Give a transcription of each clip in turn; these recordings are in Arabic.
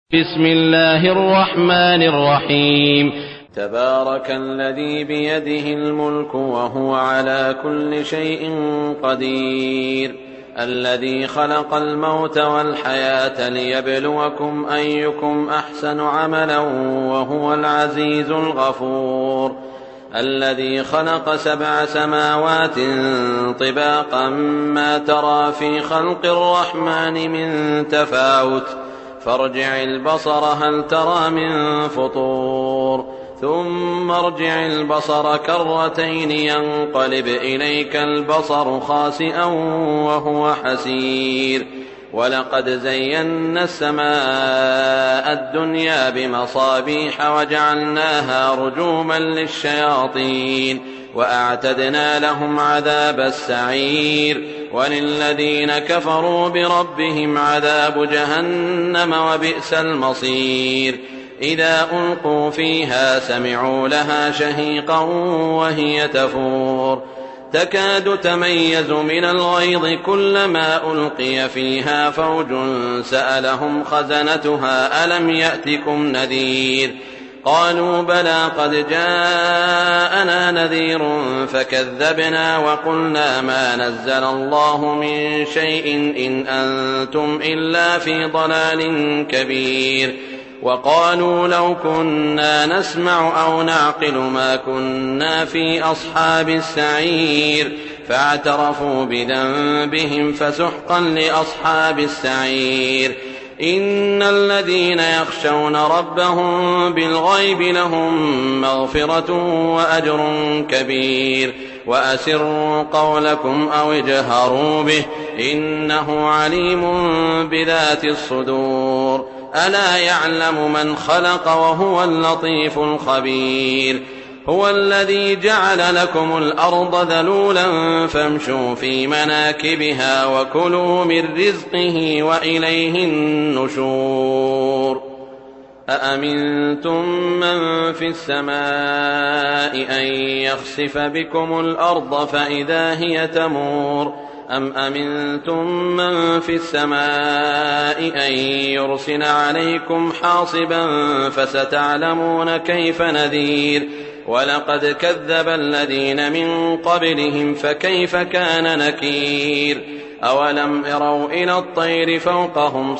بسم الله الرحمن الرحيم. تبارك الذي بيده الملك وهو على كل شيء قدير، الذي خلق الموت والحياة ليبلوكم أيكم أحسن عملا وهو العزيز الغفور، الذي خلق 7 سماوات طباقا ما ترى في خلق الرحمن من تفاوت، فارجع البصر هل ترى من فطور، ثم ارجع البصر كرتين ينقلب إليك البصر خاسئا وهو حسير، ولقد زينا السماء الدنيا بمصابيح وجعلناها رجوما للشياطين وأعتدنا لهم عذاب السعير، وللذين كفروا بربهم عذاب جهنم وبئس المصير. إذا ألقوا فيها سمعوا لها شهيقا وهي تفور، تكاد تميز من الغيظ كلما ألقي فيها فوج سألهم خزنتها ألم يأتكم نذير، قالوا بلى قد جاءنا نذير فكذبنا وقلنا ما نزل الله من شيء إن أنتم إلا في ضلال كبير، وقالوا لو كنا نسمع أو نعقل ما كنا في أصحاب السعير، فاعترفوا بذنبهم فسحقا لأصحاب السعير. إن الذين يخشون ربهم بالغيب لهم مغفرة وأجر كبير، وأسروا قولكم أو اجهروا به إنه عليم بذات الصدور، ألا يعلم من خلق وهو اللطيف الخبير. هو الذي جعل لكم الأرض ذلولا فامشوا في مناكبها وكلوا من رزقه وإليه النشور. أأمنتم من في السماء أن يخسف بكم الأرض فإذا هي تمور، أم أمنتم من في السماء أن يرسل عليكم حاصبا فستعلمون كيف نذير، ولقد كذب الذين من قبلهم فكيف كان نكير. أولم يروا إلى الطير فوقهم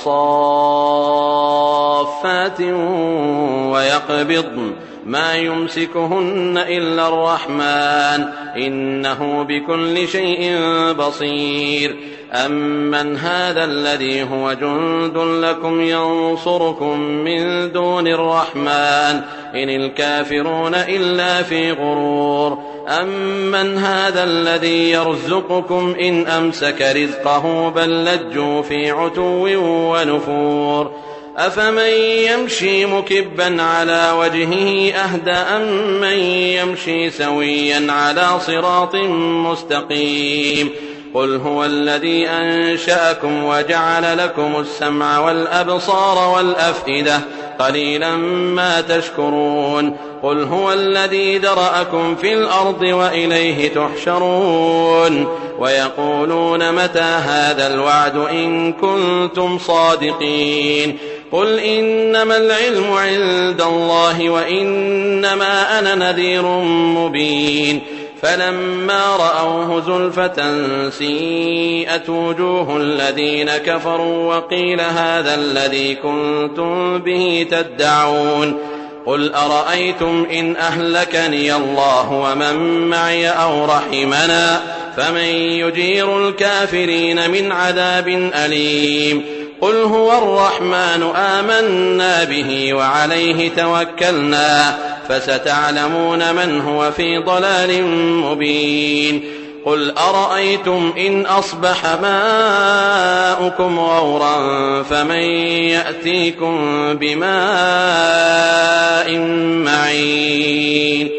صافات ويقبضن ما يمسكهن إلا الرحمن إنه بكل شيء بصير. أمن هذا الذي هو جند لكم ينصركم من دون الرحمن إن الكافرون إلا في غرور. أمن هذا الذي يرزقكم إن أمسك رزقه بل لجوا في عتو ونفور. أفمن يمشي مكبا على وجهه أهدى أم من يمشي سويا على صراط مستقيم. قل هو الذي أنشأكم وجعل لكم السمع والأبصار والأفئدة قليلا ما تشكرون. قل هو الذي ذرأكم في الأرض وإليه تحشرون. ويقولون متى هذا الوعد إن كنتم صادقين. قل إنما العلم عند الله وإنما أنا نذير مبين. فلما رأوه زلفة سيئت وجوه الذين كفروا وقيل هذا الذي كنتم به تدعون. قل أرأيتم إن أهلكني الله ومن معي أو رحمنا فمن يجير الكافرين من عذاب أليم. قل هو الرحمن آمنا به وعليه توكلنا فستعلمون من هو في ضلال مبين. قل أرأيتم إن أصبح ماؤكم غورا فمن يأتيكم بماء معين.